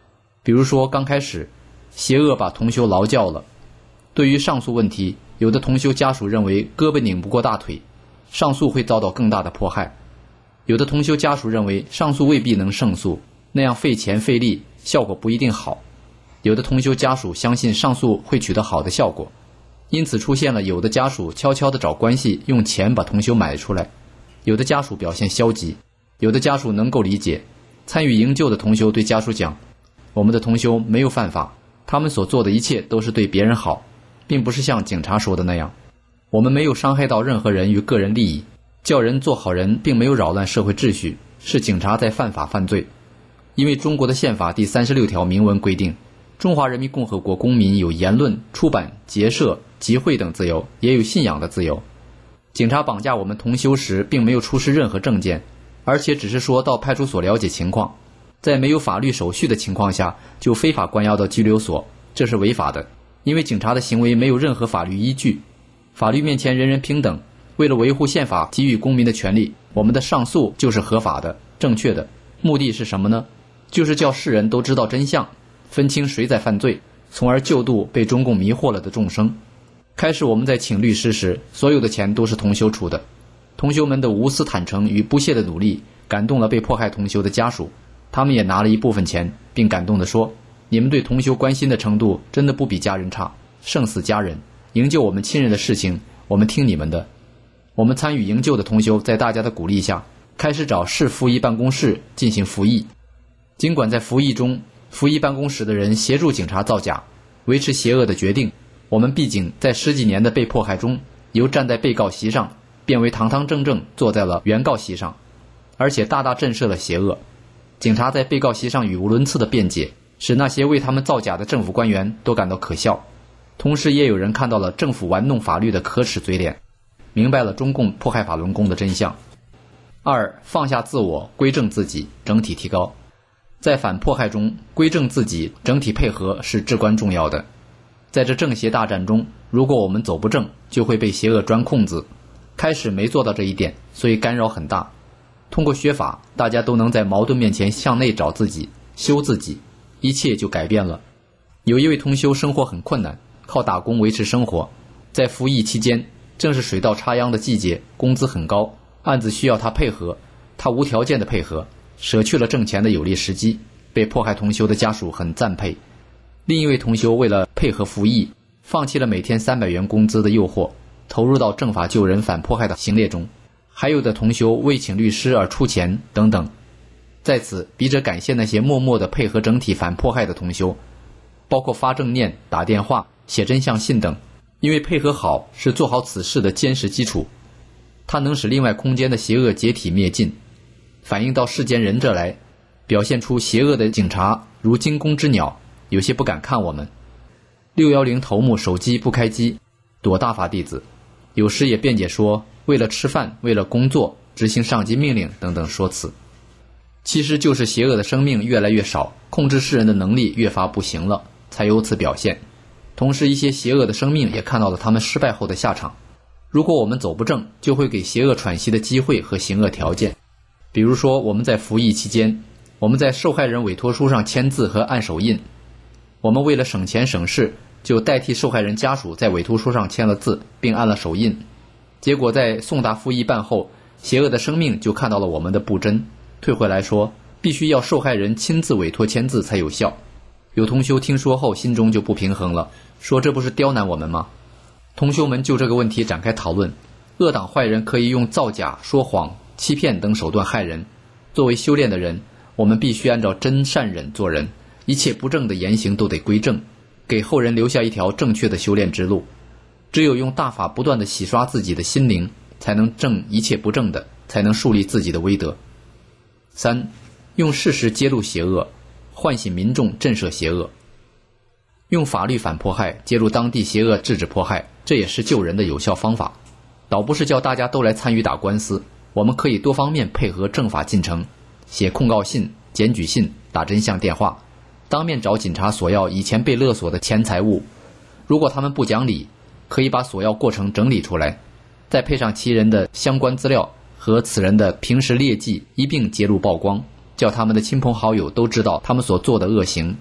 比如说刚开始邪恶把同修劳教了，对于上诉问题，有的同修家属认为胳膊拧不过大腿，上诉会遭到更大的迫害；有的同修家属认为上诉未必能胜诉，那样费钱费力，效果不一定好；有的同修家属相信上诉会取得好的效果，因此出现了有的家属悄悄地找关系，用钱把同修买出来；有的家属表现消极，有的家属能够理解。参与营救的同修对家属讲，我们的同修没有犯法，他们所做的一切都是对别人好，并不是像警察说的那样，我们没有伤害到任何人与个人利益，叫人做好人并没有扰乱社会秩序，是警察在犯法犯罪。因为中国的宪法第三十六条明文规定，中华人民共和国公民有言论、出版、结社、集会等自由，也有信仰的自由。警察绑架我们同修时并没有出示任何证件，而且只是说到派出所了解情况，在没有法律手续的情况下就非法关押到拘留所，这是违法的。因为警察的行为没有任何法律依据，法律面前人人平等，为了维护宪法给予公民的权利，我们的上诉就是合法的、正确的。目的是什么呢？就是叫世人都知道真相，分清谁在犯罪，从而救度被中共迷惑了的众生。开始我们在请律师时，所有的钱都是同修出的。同修们的无私坦诚与不懈的努力感动了被迫害同修的家属，他们也拿了一部分钱，并感动地说，你们对同修关心的程度真的不比家人差，胜似家人，营救我们亲人的事情我们听你们的。我们参与营救的同修在大家的鼓励下，开始找市服役办公室进行服役。尽管在服役中，服役办公室的人协助警察造假，维持邪恶的决定，我们毕竟在十几年的被迫害中，由站在被告席上变为堂堂正正坐在了原告席上，而且大大震慑了邪恶。警察在被告席上语无伦次的辩解，使那些为他们造假的政府官员都感到可笑，同时也有人看到了政府玩弄法律的可耻嘴脸，明白了中共迫害法轮功的真相。二、放下自我，归正自己，整体提高。在反迫害中，归正自己，整体配合是至关重要的。在这正邪大战中，如果我们走不正，就会被邪恶钻空子。开始没做到这一点，所以干扰很大。通过学法，大家都能在矛盾面前向内找自己，修自己，一切就改变了。有一位同修生活很困难，靠打工维持生活，在服役期间，正是水稻插秧的季节，工资很高，案子需要他配合，他无条件的配合，舍去了挣钱的有利时机，被迫害同修的家属很赞佩。另一位同修为了配合服役，放弃了每天三百元工资的诱惑，投入到正法救人反迫害的行列中。还有的同修为请律师而出钱等等。在此，笔者感谢那些默默的配合整体反迫害的同修，包括发正念、打电话、写真相信等，因为配合好是做好此事的坚实基础，它能使另外空间的邪恶解体灭尽，反映到世间人这来，表现出邪恶的警察如惊弓之鸟，有些不敢看我们。六一零头目手机不开机，躲大法弟子，有时也辩解说为了吃饭，为了工作，执行上级命令等等说辞。其实就是邪恶的生命越来越少，控制世人的能力越发不行了，才有此表现。同时一些邪恶的生命也看到了他们失败后的下场。如果我们走不正，就会给邪恶喘息的机会和行恶条件。比如说我们在服役期间，我们在受害人委托书上签字和按手印，我们为了省钱省事，就代替受害人家属在委托书上签了字并按了手印。结果在送达服役办后，邪恶的生命就看到了我们的不真，退回来说必须要受害人亲自委托签字才有效。有同修听说后心中就不平衡了，说这不是刁难我们吗？同修们就这个问题展开讨论。恶党坏人可以用造假、说谎、欺骗等手段害人，作为修炼的人，我们必须按照真善忍做人，一切不正的言行都得归正，给后人留下一条正确的修炼之路。只有用大法不断地洗刷自己的心灵，才能正一切不正的，才能树立自己的威德。三、用事实揭露邪恶，唤醒民众，震慑邪恶。用法律反迫害，揭露当地邪恶，制止迫害，这也是救人的有效方法。倒不是叫大家都来参与打官司，我们可以多方面配合正法进程，写控告信、检举信、打真相电话，当面找警察索要以前被勒索的钱财物。如果他们不讲理，可以把索要过程整理出来，再配上其人的相关资料和此人的平时劣迹一并揭露曝光，叫他们的亲朋好友都知道他们所做的恶行。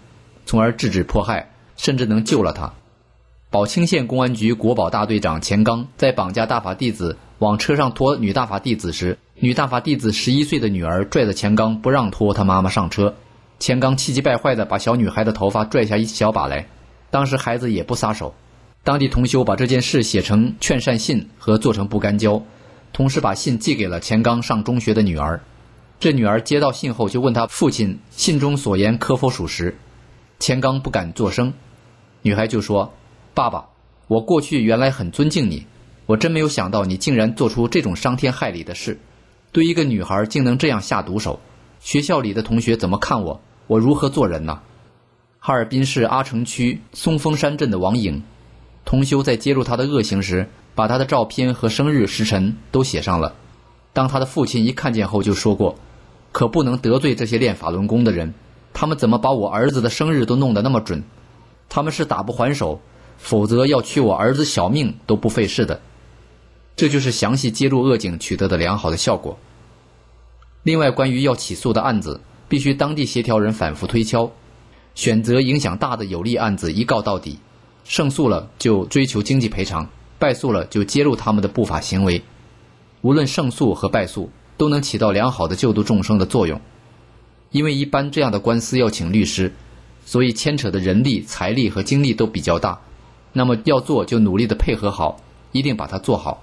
从而制止迫害，甚至能救了他。宝清县公安局国保大队长钱刚在绑架大法弟子往车上拖女大法弟子时，女大法弟子十一岁的女儿拽着钱刚不让拖他妈妈上车，钱刚气急败坏地把小女孩的头发拽下一小把来，当时孩子也不撒手。当地同修把这件事写成劝善信和做成不干胶，同时把信寄给了钱刚上中学的女儿。这女儿接到信后就问他父亲信中所言可否属实，钱刚不敢作声。女孩就说，爸爸，我过去原来很尊敬你，我真没有想到你竟然做出这种伤天害理的事，对一个女孩竟能这样下毒手，学校里的同学怎么看我，我如何做人呢？哈尔滨市阿城区松峰山镇的王颖，同修在揭露他的恶行时，把他的照片和生日时辰都写上了。当他的父亲一看见后就说过，可不能得罪这些练法轮功的人，他们怎么把我儿子的生日都弄得那么准？他们是打不还手，否则要取我儿子小命都不费事的。这就是详细揭露恶警取得的良好的效果。另外，关于要起诉的案子，必须当地协调人反复推敲，选择影响大的有利案子一告到底，胜诉了就追求经济赔偿，败诉了就揭露他们的不法行为。无论胜诉和败诉，都能起到良好的救度众生的作用。因为一般这样的官司要请律师，所以牵扯的人力、财力和精力都比较大，那么要做就努力的配合好，一定把它做好。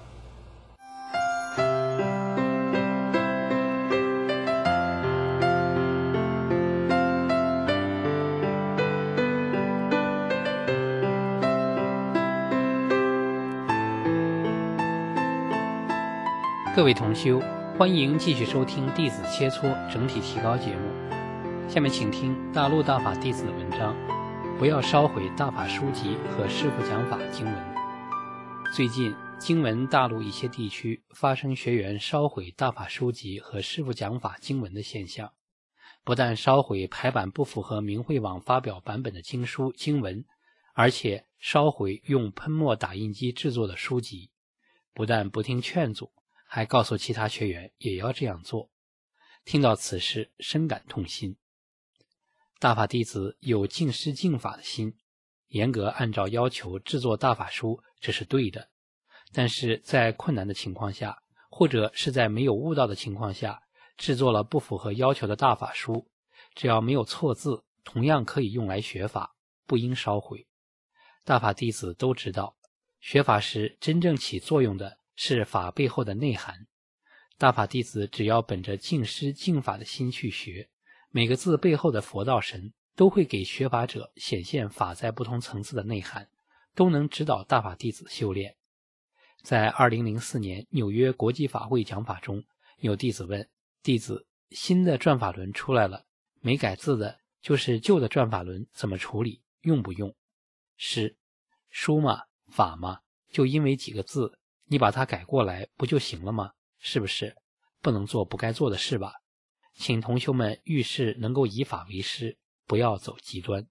各位同修，欢迎继续收听弟子切磋整体提高节目。下面请听大陆大法弟子的文章，不要烧毁大法书籍和师父讲法经文。最近经文大陆一些地区发生学员烧毁大法书籍和师父讲法经文的现象，不但烧毁排版不符合明慧网发表版本的经书经文，而且烧毁用喷墨打印机制作的书籍，不但不听劝阻，还告诉其他学员也要这样做。听到此事，深感痛心。大法弟子有敬师敬法的心，严格按照要求制作大法书，这是对的。但是在困难的情况下，或者是在没有悟道的情况下，制作了不符合要求的大法书，只要没有错字，同样可以用来学法，不应烧毁。大法弟子都知道，学法时真正起作用的是法背后的内涵。大法弟子只要本着敬师敬法的心去学，每个字背后的佛道神都会给学法者显现法在不同层次的内涵，都能指导大法弟子修炼。在二零零四年纽约国际法会讲法中，有弟子问弟子，新的转法轮出来了，没改字的就是旧的转法轮，怎么处理，用不用？是书嘛，法嘛，就因为几个字，你把它改过来不就行了吗？是不是？不能做不该做的事吧？请同修们遇事能够以法为师，不要走极端。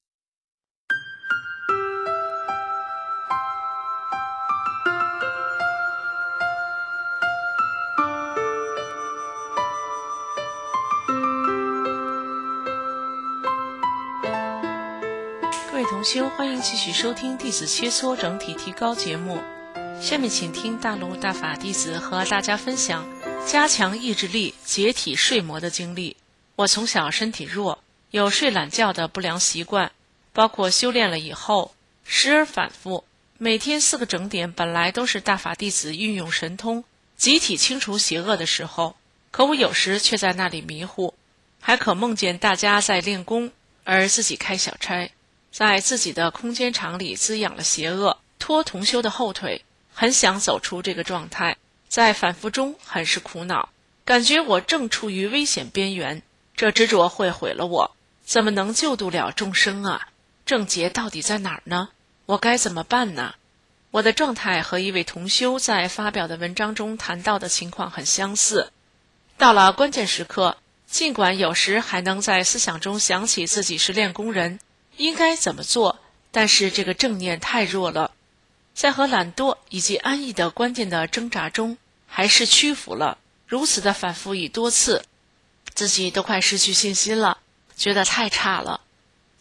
各位同修，欢迎继续收听弟子切磋整体提高节目。下面请听大陆大法弟子和大家分享加强意志力解体睡魔的经历。我从小身体弱，有睡懒觉的不良习惯，包括修炼了以后时而反复，每天四个整点本来都是大法弟子运用神通集体清除邪恶的时候，可我有时却在那里迷糊，还可梦见大家在练功，而自己开小差，在自己的空间场里滋养了邪恶，拖同修的后腿，很想走出这个状态，在反复中很是苦恼，感觉我正处于危险边缘，这执着会毁了我，怎么能救度了众生啊？症结到底在哪儿呢？我该怎么办呢？我的状态和一位同修在发表的文章中谈到的情况很相似。到了关键时刻，尽管有时还能在思想中想起自己是练功人，应该怎么做，但是这个正念太弱了，在和懒惰以及安逸的关键的挣扎中，还是屈服了。如此的反复已多次，自己都快失去信心了，觉得太差了。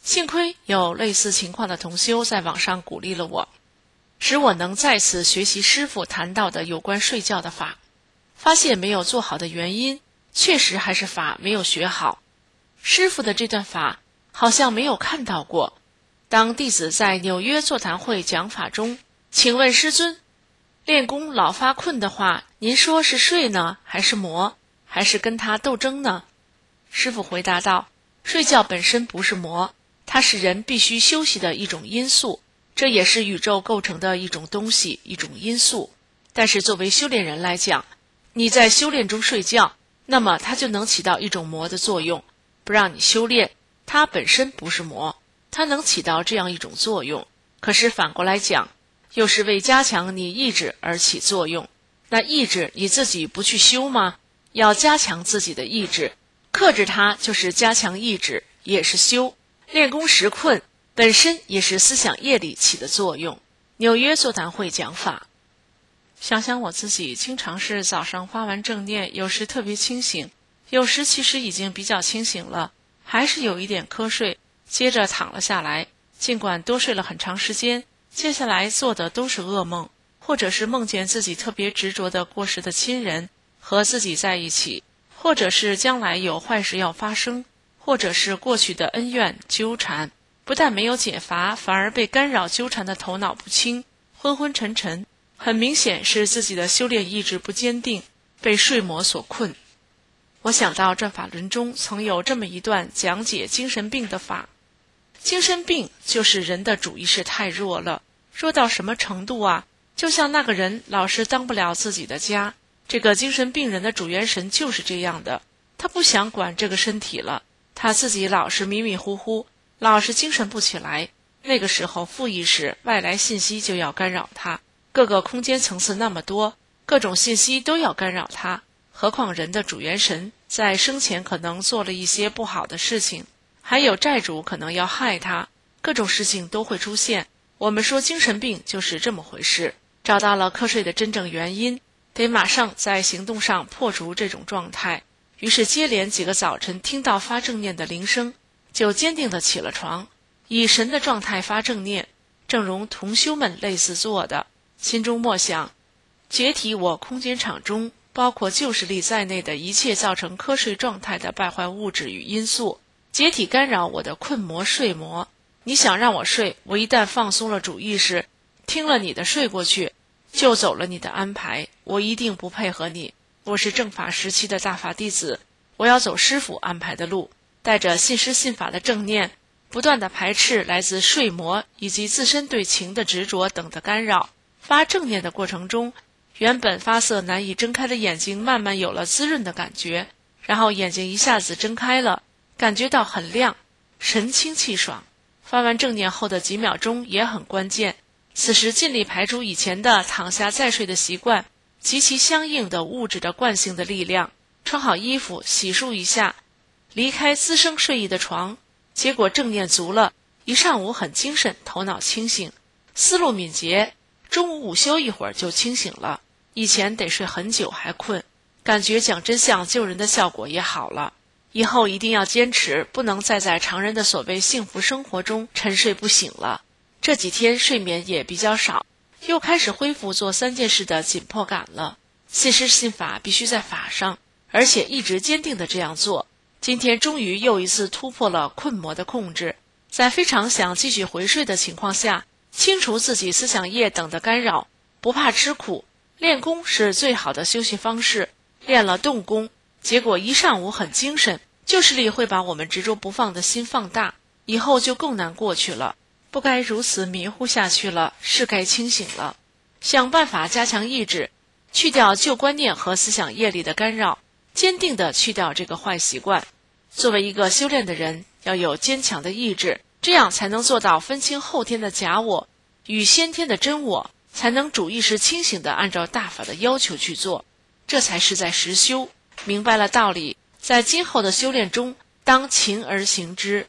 幸亏有类似情况的同修在网上鼓励了我，使我能再次学习师父谈到的有关睡觉的法，发现没有做好的原因，确实还是法没有学好。师父的这段法好像没有看到过。当弟子在纽约座谈会讲法中，请问师尊，练功老发困的话，您说是睡呢，还是魔，还是跟他斗争呢？师父回答道，睡觉本身不是魔，它是人必须休息的一种因素，这也是宇宙构成的一种东西，一种因素。但是作为修炼人来讲，你在修炼中睡觉，那么它就能起到一种魔的作用，不让你修炼，它本身不是魔，它能起到这样一种作用。可是反过来讲，又是为加强你意志而起作用。那意志你自己不去修吗？要加强自己的意志，克制它就是加强意志，也是修。练功时困本身也是思想业力起的作用。纽约座谈会讲法，想想我自己经常是早上发完正念，有时特别清醒，有时其实已经比较清醒了，还是有一点瞌睡，接着躺了下来，尽管多睡了很长时间，接下来做的都是噩梦，或者是梦见自己特别执着的过世的亲人和自己在一起，或者是将来有坏事要发生，或者是过去的恩怨纠缠，不但没有解乏，反而被干扰纠缠的头脑不清，昏昏沉沉，很明显是自己的修炼意志不坚定，被睡魔所困。我想到转法轮中曾有这么一段讲解精神病的法。精神病就是人的主意识太弱了，弱到什么程度啊？就像那个人老是当不了自己的家，这个精神病人的主元神就是这样的，他不想管这个身体了，他自己老是迷迷糊糊，老是精神不起来。那个时候负意识外来信息就要干扰他，各个空间层次那么多，各种信息都要干扰他，何况人的主元神在生前可能做了一些不好的事情，还有债主可能要害他，各种事情都会出现。我们说精神病就是这么回事，找到了瞌睡的真正原因，得马上在行动上破除这种状态。于是接连几个早晨听到发正念的铃声，就坚定地起了床，以神的状态发正念，正如同修们类似做的，心中默想，解体我空间场中包括旧势力在内的一切造成瞌睡状态的败坏物质与因素，解体干扰我的困魔睡魔。你想让我睡，我一旦放松了主意识，听了你的睡过去，就走了你的安排，我一定不配合你。我是正法时期的大法弟子，我要走师父安排的路，带着信师信法的正念，不断的排斥来自睡魔以及自身对情的执着等的干扰。发正念的过程中，原本发涩难以睁开的眼睛慢慢有了滋润的感觉，然后眼睛一下子睁开了，感觉到很亮，神清气爽。发完正念后的几秒钟也很关键，此时尽力排除以前的躺下再睡的习惯及其相应的物质的惯性的力量，穿好衣服洗漱一下，离开滋生睡意的床。结果正念足了，一上午很精神，头脑清醒，思路敏捷，中午午休一会儿就清醒了，以前得睡很久还困，感觉讲真相救人的效果也好了。以后一定要坚持，不能再在常人的所谓幸福生活中沉睡不醒了。这几天睡眠也比较少，又开始恢复做三件事的紧迫感了。信师信法必须在法上，而且一直坚定的这样做。今天终于又一次突破了困魔的控制，在非常想继续回睡的情况下，清除自己思想业等的干扰，不怕吃苦。练功是最好的休息方式，练了动功，结果一上午很精神，旧势力会把我们执着不放的心放大，以后就更难过去了。不该如此迷糊下去了，是该清醒了。想办法加强意志，去掉旧观念和思想业力的干扰，坚定地去掉这个坏习惯。作为一个修炼的人，要有坚强的意志，这样才能做到分清后天的假我与先天的真我，才能主意识清醒地按照大法的要求去做，这才是在实修。明白了道理，在今后的修炼中，当勤而行之。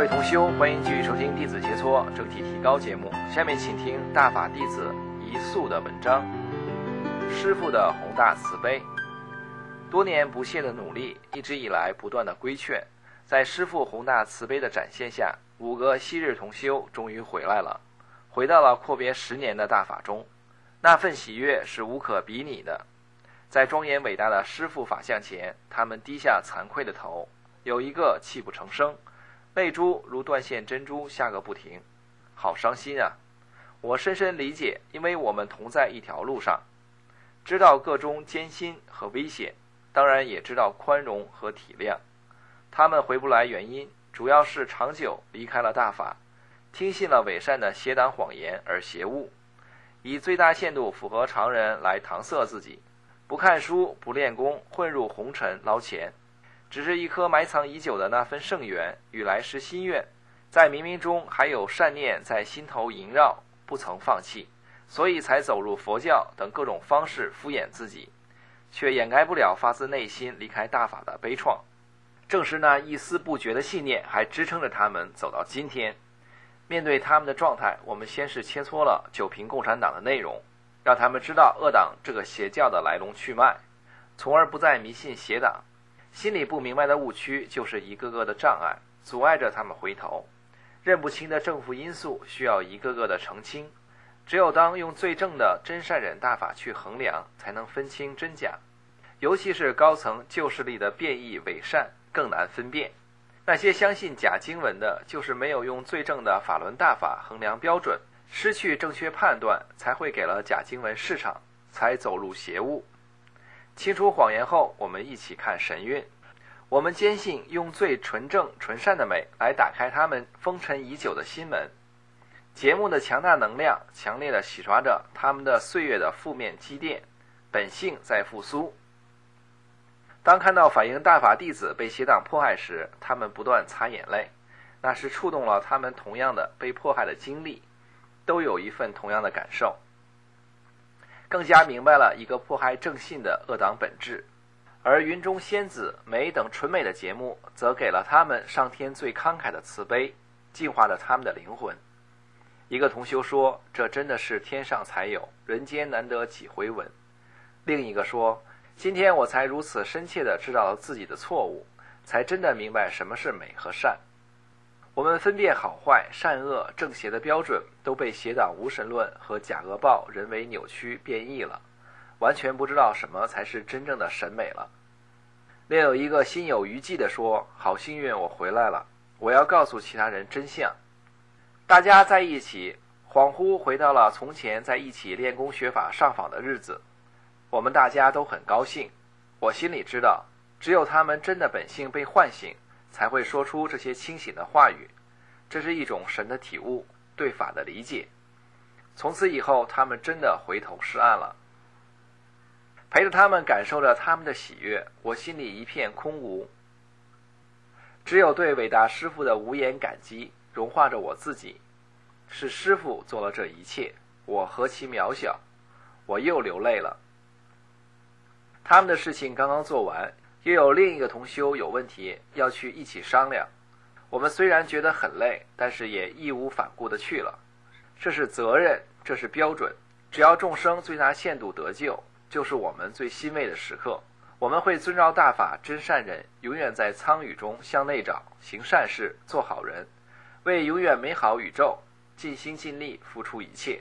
位同修，欢迎继续收听弟子切磋整体提高节目。下面请听大法弟子一素的文章。师父的宏大慈悲，多年不懈的努力，一直以来不断的规劝，在师父宏大慈悲的展现下，五个昔日同修终于回来了，回到了阔别十年的大法中，那份喜悦是无可比拟的。在庄严伟大的师父法像前，他们低下惭愧的头，有一个泣不成声，泪珠如断线珍珠下个不停，好伤心啊！我深深理解，因为我们同在一条路上，知道个中艰辛和危险，当然也知道宽容和体谅。他们回不来原因，主要是长久离开了大法，听信了伪善的邪党谎言而邪误，以最大限度符合常人来搪塞自己，不看书不练功，混入红尘捞钱，只是一颗埋藏已久的那份圣缘与来时心愿，在冥冥中还有善念在心头萦绕，不曾放弃，所以才走入佛教等各种方式敷衍自己，却掩盖不了发自内心离开大法的悲怆。正是那一丝不绝的信念还支撑着他们走到今天。面对他们的状态，我们先是切磋了九评共产党的内容，让他们知道恶党这个邪教的来龙去脉，从而不再迷信邪党。心里不明白的误区就是一个个的障碍，阻碍着他们回头。认不清的正负因素需要一个个的澄清，只有当用最正的真善忍大法去衡量，才能分清真假。尤其是高层旧势力的变异伪善更难分辨。那些相信假经文的，就是没有用最正的法轮大法衡量标准，失去正确判断，才会给了假经文市场，才走入邪误。清除谎言后，我们一起看神韵。我们坚信用最纯正纯善的美来打开他们封尘已久的心门。节目的强大能量强烈地洗刷着他们的岁月的负面积淀，本性在复苏。当看到反映大法弟子被邪党迫害时，他们不断擦眼泪，那是触动了他们同样的被迫害的经历，都有一份同样的感受，更加明白了一个迫害正信的恶党本质。而云中仙子美等纯美的节目，则给了他们上天最慷慨的慈悲，净化着他们的灵魂。一个同修说，这真的是天上才有，人间难得几回闻。另一个说，今天我才如此深切地知道了自己的错误，才真的明白什么是美和善。我们分辨好坏、善恶、正邪的标准都被邪党无神论和假恶报人为扭曲变异了，完全不知道什么才是真正的审美了。另有一个心有余悸地说，好幸运我回来了，我要告诉其他人真相。大家在一起，恍惚回到了从前在一起练功学法上访的日子，我们大家都很高兴。我心里知道，只有他们真的本性被唤醒，才会说出这些清醒的话语，这是一种神的体悟，对法的理解。从此以后，他们真的回头是岸了。陪着他们感受着他们的喜悦，我心里一片空无，只有对伟大师父的无言感激，融化着我自己。是师父做了这一切，我何其渺小，我又流泪了。他们的事情刚刚做完，又有另一个同修有问题要去一起商量。我们虽然觉得很累，但是也义无反顾地去了。这是责任，这是标准，只要众生最大限度得救，就是我们最欣慰的时刻。我们会遵照大法真善忍，永远在苍宇中向内找，行善事，做好人，为永远美好宇宙尽心尽力付出一切。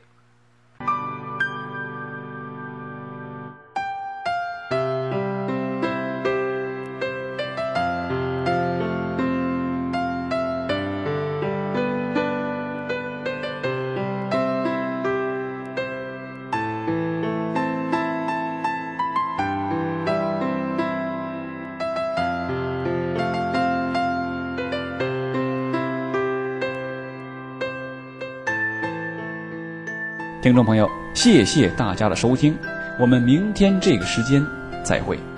听众朋友，谢谢大家的收听，我们明天这个时间再会。